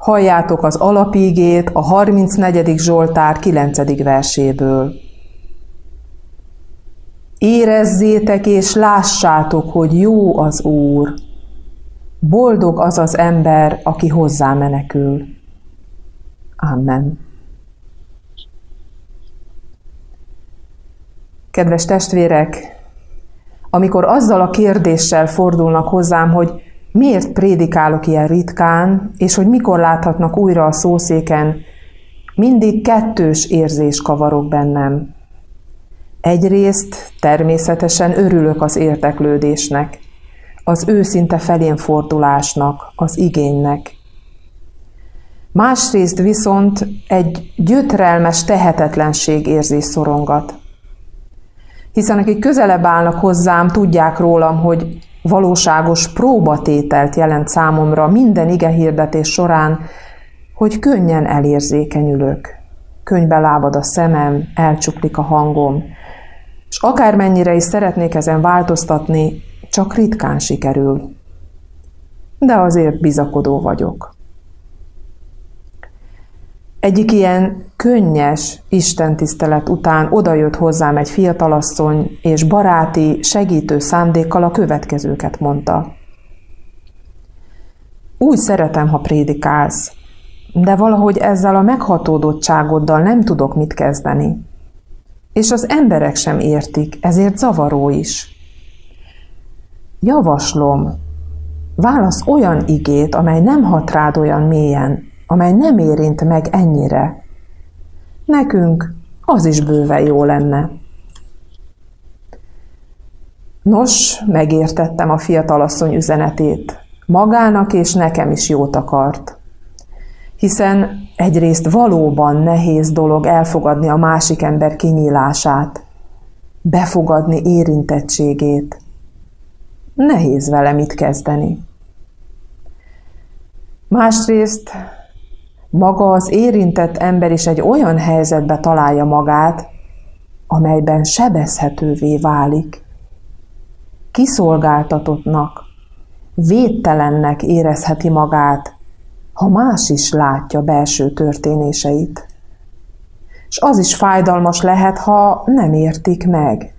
Halljátok az alapígét a 34. Zsoltár 9. verséből. Érezzétek és lássátok, hogy jó az Úr. Boldog az az ember, aki hozzá menekül. Amen. Kedves testvérek, amikor azzal a kérdéssel fordulnak hozzám, hogy miért prédikálok ilyen ritkán, és hogy mikor láthatnak újra a szószéken, mindig kettős érzés kavarog bennem. Egyrészt természetesen örülök az érdeklődésnek, az őszinte felén fordulásnak, az igénynek. Másrészt viszont egy gyötrelmes tehetetlenség érzés szorongat. Hiszen akik közelebb állnak hozzám, tudják rólam, hogy valóságos próbatételt jelent számomra minden igehirdetés során, hogy könnyen elérzékenyülök. Könnybe lábad a szemem, elcsuklik a hangom, és akármennyire is szeretnék ezen változtatni, csak ritkán sikerül. De azért bizakodó vagyok. Egyik ilyen könnyes istentisztelet után odajött hozzám egy fiatalasszony, és baráti, segítő szándékkal a következőket mondta. Úgy szeretem, ha prédikálsz, de valahogy ezzel a meghatódottságoddal nem tudok mit kezdeni. És az emberek sem értik, ezért zavaró is. Javaslom, válasz olyan igét, amely nem hat rád olyan mélyen, amely nem érint meg ennyire. Nekünk az is bőven jó lenne. Nos, megértettem a fiatalasszony üzenetét. Magának és nekem is jót akart. Hiszen egyrészt valóban nehéz dolog elfogadni a másik ember kinyílását, befogadni érintettségét. Nehéz vele mit kezdeni. Másrészt maga az érintett ember is egy olyan helyzetbe találja magát, amelyben sebezhetővé válik. Kiszolgáltatottnak, védtelennek érezheti magát, ha más is látja belső történéseit. És az is fájdalmas lehet, ha nem értik meg.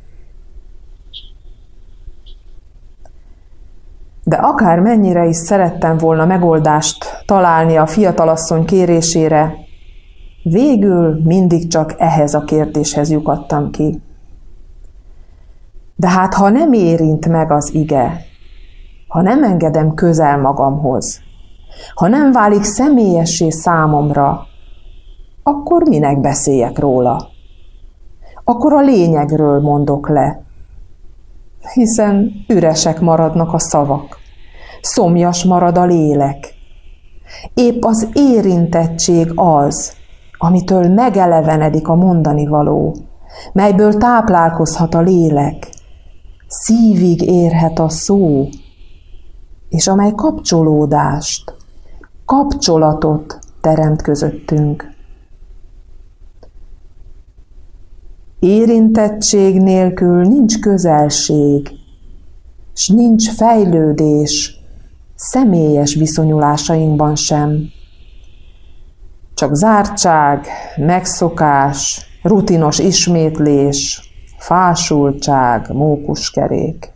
De akár mennyire is szerettem volna megoldást találni a fiatalasszony kérésére, végül mindig csak ehhez a kérdéshez lyukadtam ki. De hát ha nem érint meg az ige, ha nem engedem közel magamhoz, ha nem válik személyessé számomra, akkor minek beszéljek róla? Akkor a lényegről mondok le, hiszen üresek maradnak a szavak, szomjas marad a lélek. Épp az érintettség az, amitől megelevenedik a mondani való, melyből táplálkozhat a lélek, szívig érhet a szó, és amely kapcsolódást, kapcsolatot teremt közöttünk. Érintettség nélkül nincs közelség, s nincs fejlődés személyes viszonyulásainkban sem. Csak zártság, megszokás, rutinos ismétlés, fásultság, mókuskerék.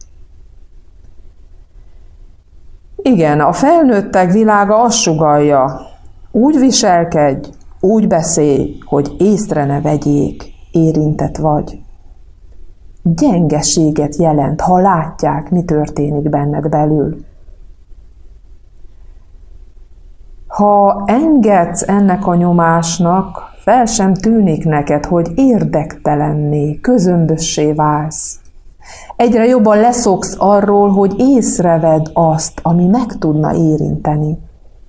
Igen, a felnőttek világa azt sugallja, úgy viselkedj, úgy beszélj, hogy észre ne vegyék, érintett vagy. Gyengeséget jelent, ha látják, mi történik benned belül. Ha engedsz ennek a nyomásnak, fel sem tűnik neked, hogy érdektelenné, közömbössé válsz. Egyre jobban leszoksz arról, hogy észrevedd azt, ami meg tudna érinteni.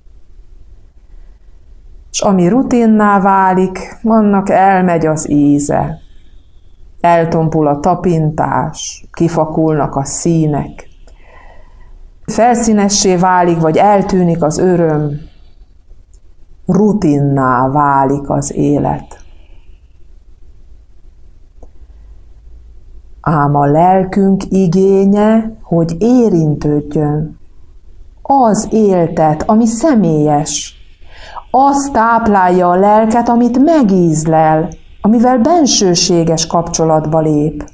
És ami rutinná válik, annak elmegy az íze. Eltompul a tapintás, kifakulnak a színek. Felszínessé válik, vagy eltűnik az öröm. Rutinná válik az élet. Ám a lelkünk igénye, hogy érintődjön. Az éltet, ami személyes, Az táplálja a lelket, amit megízlel, amivel bensőséges kapcsolatba lép.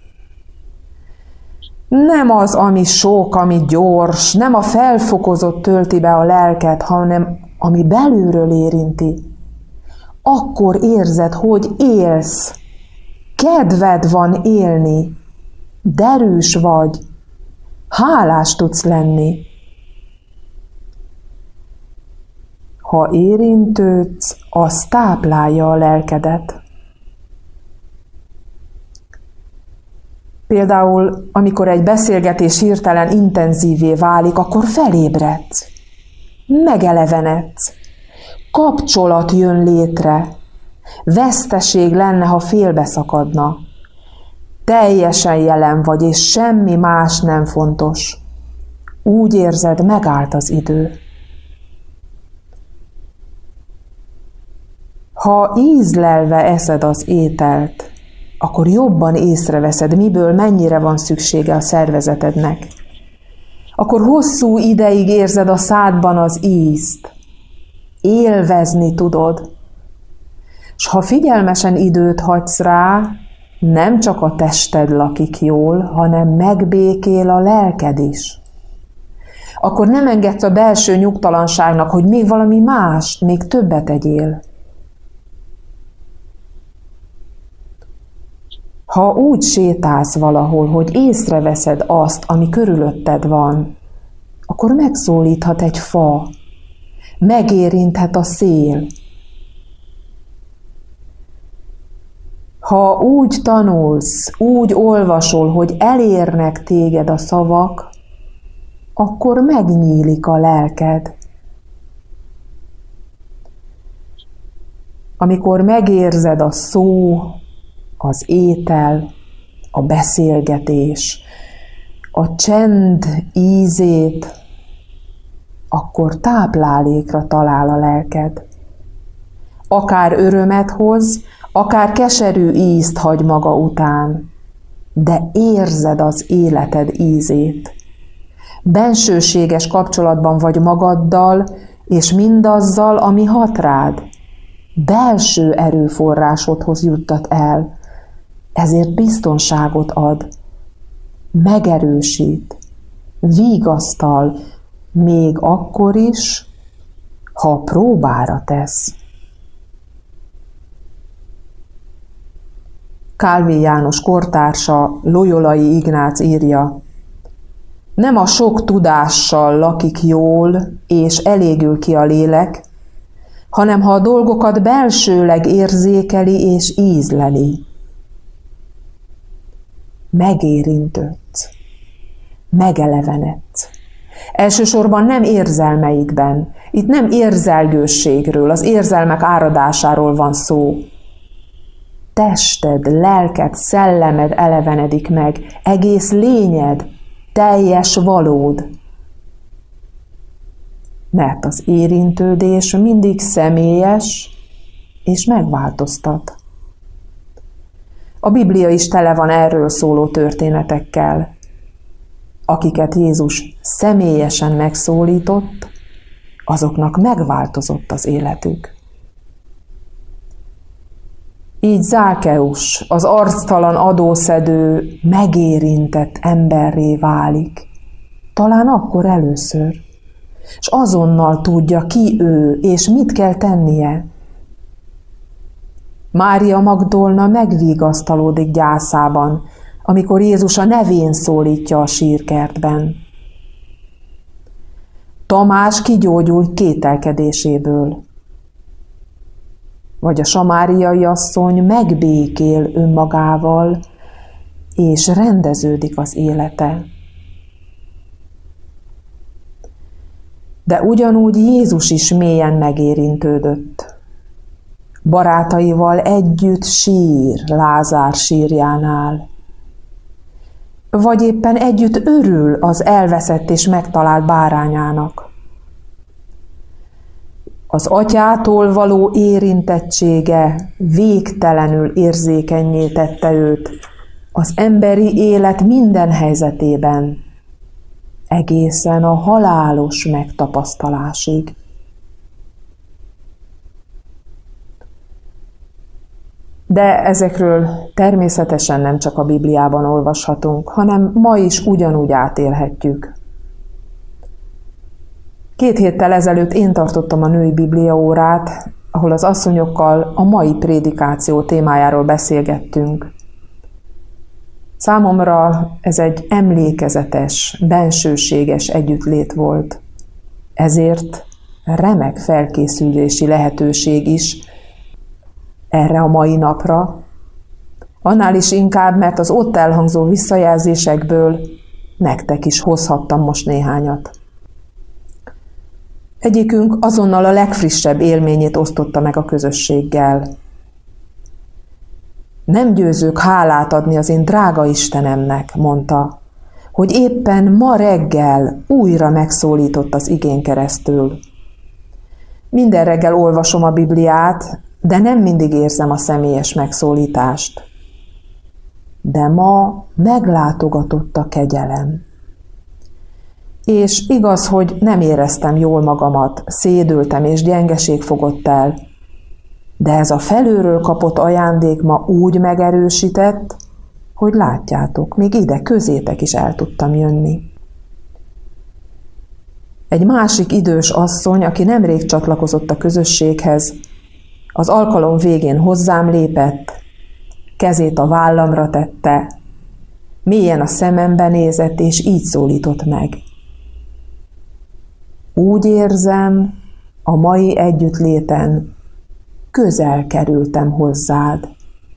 Nem az, ami sok, ami gyors, nem a felfokozott tölti be a lelket, hanem ami belülről érinti. Akkor érzed, hogy élsz, kedved van élni, derűs vagy, hálás tudsz lenni. Ha érintődsz, az táplálja a lelkedet. Például, amikor egy beszélgetés hirtelen intenzívé válik, akkor felébredsz, megelevenedsz, kapcsolat jön létre, veszteség lenne, ha félbeszakadna. Teljesen jelen vagy, és semmi más nem fontos. Úgy érzed, megállt az idő. Ha ízlelve eszed az ételt, akkor jobban észreveszed, miből mennyire van szüksége a szervezetednek. Akkor hosszú ideig érzed a szádban az ízt. Élvezni tudod. S ha figyelmesen időt hagysz rá, nem csak a tested lakik jól, hanem megbékél a lelked is. Akkor nem engedsz a belső nyugtalanságnak, hogy még valami mást, még többet egyél. Ha úgy sétálsz valahol, hogy észreveszed azt, ami körülötted van, akkor megszólíthat egy fa, megérinthet a szél. Ha úgy tanulsz, úgy olvasol, hogy elérnek téged a szavak, akkor megnyílik a lelked. Amikor megérzed a szó, az étel, a beszélgetés, a csend ízét, akkor táplálékra talál a lelked. Akár örömet hoz, akár keserű ízt hagy maga után, de érzed az életed ízét. Bensőséges kapcsolatban vagy magaddal, és mindazzal, ami hat rád. Belső erőforrásodhoz juttat el, ezért biztonságot ad, megerősít, vigasztal, még akkor is, ha próbára tesz. Kálvin János kortársa, Loyolai Ignác írja: nem a sok tudással lakik jól és elégül ki a lélek, hanem ha a dolgokat belsőleg érzékeli és ízleli. Megérintődsz, megelevenedsz. Elsősorban nem érzelmeidben. Itt nem érzelgősségről, az érzelmek áradásáról van szó. Tested, lelked, szellemed elevenedik meg, egész lényed, teljes valód. Mert az érintődés mindig személyes és megváltoztat. A Biblia is tele van erről szóló történetekkel. Akiket Jézus személyesen megszólított, azoknak megváltozott az életük. Így Zákeus, az arctalan adószedő megérintett emberré válik. Talán akkor először. És azonnal tudja, ki ő, és mit kell tennie. Mária Magdolna megvigasztalódik gyászában, amikor Jézus a nevén szólítja a sírkertben. Tamás kigyógyul kételkedéséből. Vagy a samáriai asszony megbékél önmagával, és rendeződik az élete. De ugyanúgy Jézus is mélyen megérintődött. Barátaival együtt sír Lázár sírjánál. Vagy éppen együtt örül az elveszett és megtalált bárányának. Az atyától való érintettsége végtelenül érzékennyé tette őt az emberi élet minden helyzetében, egészen a halálos megtapasztalásig. De ezekről természetesen nem csak a Bibliában olvashatunk, hanem ma is ugyanúgy átélhetjük. 2 héttel ezelőtt én tartottam a női bibliaórát, ahol az asszonyokkal a mai prédikáció témájáról beszélgettünk. Számomra ez egy emlékezetes, bensőséges együttlét volt. Ezért remek felkészülési lehetőség is erre a mai napra. Annál is inkább, mert az ott elhangzó visszajelzésekből nektek is hozhattam most néhányat. Egyikünk azonnal a legfrissebb élményét osztotta meg a közösséggel. Nem győzök hálát adni az én drága Istenemnek, mondta, hogy éppen ma reggel újra megszólított az igén keresztül. Minden reggel olvasom a Bibliát, de nem mindig érzem a személyes megszólítást. De ma meglátogatott a kegyelem. És igaz, hogy nem éreztem jól magamat, szédültem és gyengeség fogott el, de ez a felülről kapott ajándék ma úgy megerősített, hogy látjátok, még ide közétek is el tudtam jönni. Egy másik idős asszony, aki nemrég csatlakozott a közösséghez, az alkalom végén hozzám lépett, kezét a vállamra tette, mélyen a szemembe nézett, és így szólított meg. Úgy érzem, a mai együttléten közel kerültem hozzád.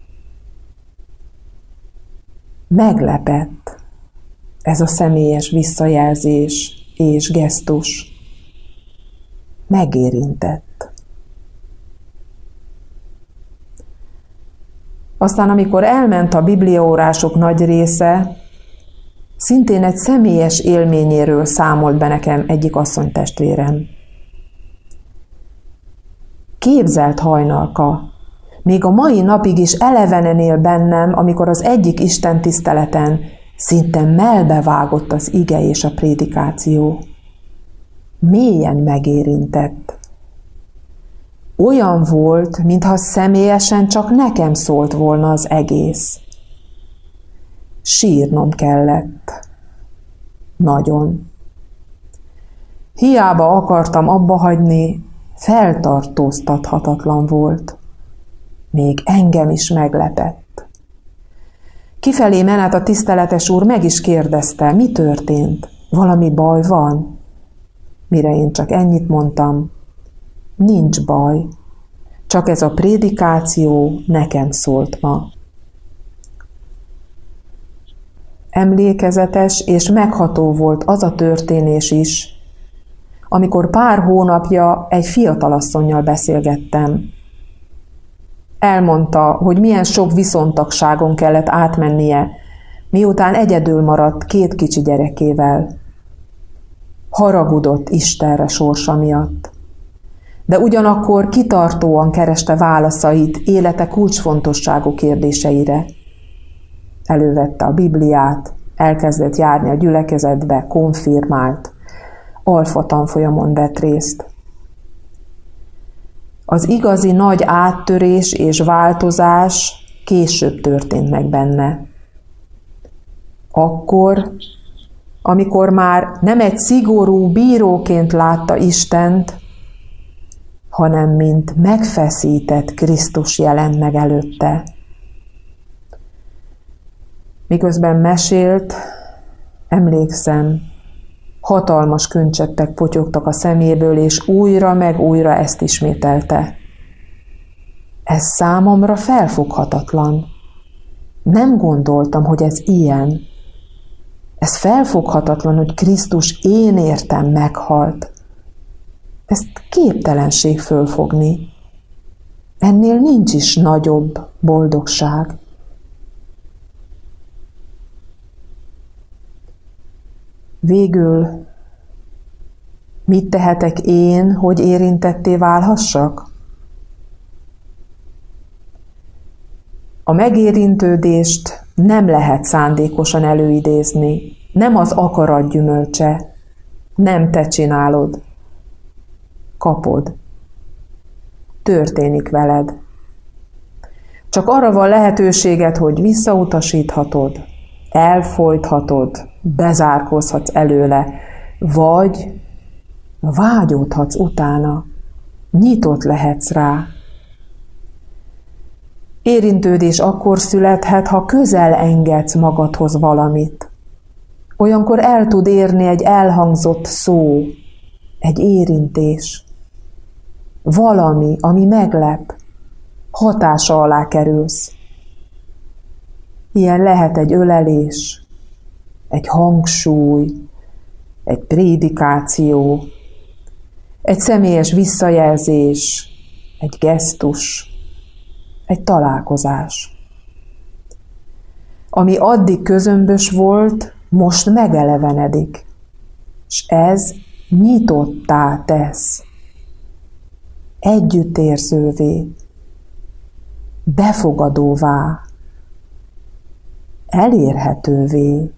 Meglepett ez a személyes visszajelzés és gesztus. Megérintett. Aztán, amikor elment a bibliaórások nagy része, szintén egy személyes élményéről számolt be nekem egyik asszonytestvérem. Képzelt hajnalka, még a mai napig is elevenen él bennem, amikor az egyik istentiszteleten szinte mellbevágott az ige és a prédikáció. Mélyen megérintett. Olyan volt, mintha személyesen csak nekem szólt volna az egész. Sírnom kellett. Nagyon. Hiába akartam abba hagyni, feltartóztathatatlan volt. Még engem is meglepett. Kifelé menet a tiszteletes úr meg is kérdezte, mi történt, valami baj van? Mire én csak ennyit mondtam, nincs baj, csak ez a prédikáció nekem szólt ma. Emlékezetes és megható volt az a történés is, amikor pár hónapja egy fiatalasszonnyal beszélgettem. Elmondta, hogy milyen sok viszontagságon kellett átmennie, miután egyedül maradt 2 kicsi gyerekével. Haragudott Istenre sorsa miatt, de ugyanakkor kitartóan kereste válaszait élete kulcsfontosságú kérdéseire. Elővette a Bibliát, elkezdett járni a gyülekezetbe, konfirmált, alfa tanfolyamon vett részt. Az igazi nagy áttörés és változás később történt meg benne. Akkor, amikor már nem egy szigorú bíróként látta Istent, hanem mint megfeszített Krisztus jelent meg előtte. Miközben mesélt, emlékszem, hatalmas könycseppek potyogtak a szeméből, és újra meg újra ezt ismételte. Ez számomra felfoghatatlan. Nem gondoltam, hogy ez ilyen. Ez felfoghatatlan, hogy Krisztus én értem meghalt. Ezt képtelenség fölfogni. Ennél nincs is nagyobb boldogság. Végül, mit tehetek én, hogy érintetté válhassak? A megérintődést nem lehet szándékosan előidézni, nem az akarat gyümölcse, nem te csinálod. Kapod. Történik veled. Csak arra van lehetőséged, hogy visszautasíthatod, elfojthatod, bezárkózhatsz előle, vagy vágyódhatsz utána, nyitott lehetsz rá. Érintődés akkor születhet, ha közel engedsz magadhoz valamit. Olyankor el tud érni egy elhangzott szó, egy érintés. Valami, ami meglep, hatása alá kerülsz. Ilyen lehet egy ölelés, egy hangsúly, egy prédikáció, egy személyes visszajelzés, egy gesztus, egy találkozás. Ami addig közömbös volt, most megelevenedik, és ez nyitottá tesz, együttérzővé, befogadóvá, elérhetővé,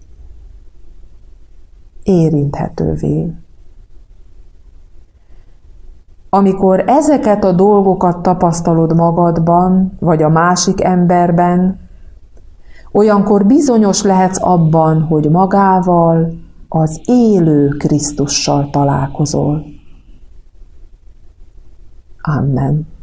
érinthetővé. Amikor ezeket a dolgokat tapasztalod magadban, vagy a másik emberben, olyankor bizonyos lehetsz abban, hogy magával, az élő Krisztussal találkozol. Amen.